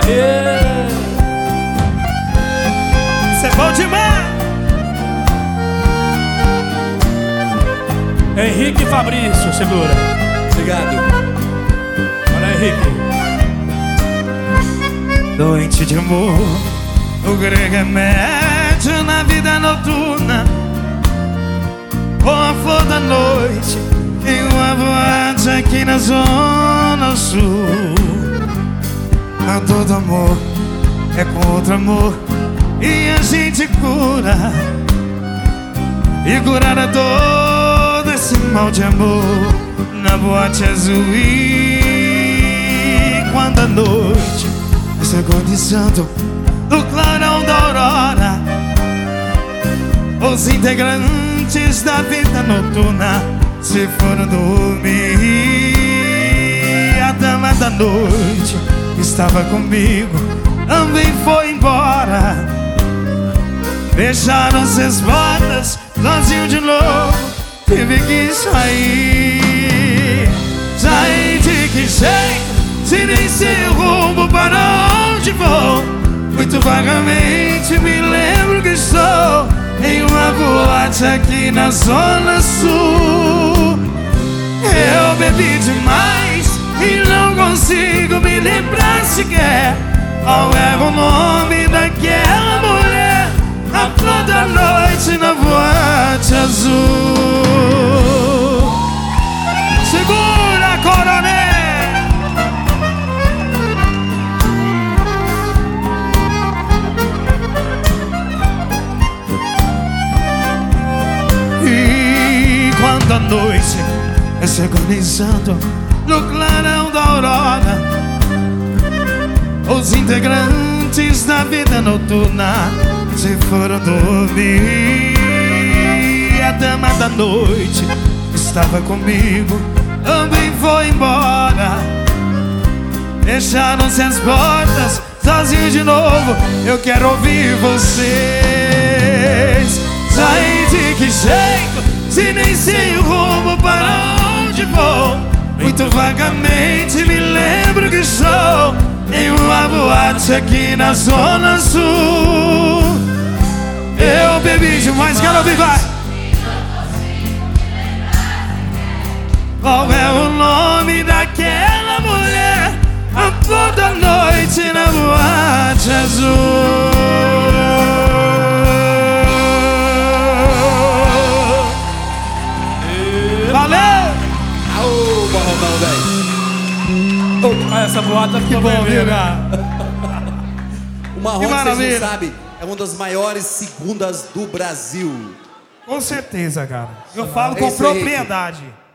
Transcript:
Isso é bom demais. Henrique e Fabrício, segura. Obrigado. Olha, Henrique. Noite de amor, o grego remédio na vida noturna. Com a flor da noite em uma boate aqui na zona sul. A todo amor é com outro amor e a gente cura. E curar a todo esse mal de amor na boate azul. E quando a noite se agonizando no clarão da aurora, os integrantes da vida noturna se foram dormir. A dama da noite que estava comigo também foi embora. Fecharam-se as portas, sozinho de novo tive que sair. Sair de que jeito, se nem sei o rumo para onde vou. Muito vagamente me lembro que estou em uma boate aqui na zona sul. Eu bebi demais e não consigo me lembrar sequer qual é o nome daquela mulher. A flor da noite na boate azul. Segura, coronel. E quando a noite se agonizando no clarão da aurora, os integrantes da vida noturna se foram dormir. A dama da noite estava comigo também foi embora. Fecharam-se as portas, sozinho de novo. Eu quero ouvir vocês. Sair de que jeito, se nem sei o rumo para onde vou. Muito vagamente me lembro que estou em uma boate aqui na zona sul. Eu bebi demais, quero ouvir, vai. Qual é o nome daquela mulher? A flor da noite na boate azul. Valeu! Aô, Barromão, velho. Essa boata ficou bom, viu, cara? O Marrom, vocês maravilha. não sabem, é uma das maiores segundas do Brasil. Com certeza, cara. Eu falo com É isso aí, propriedade.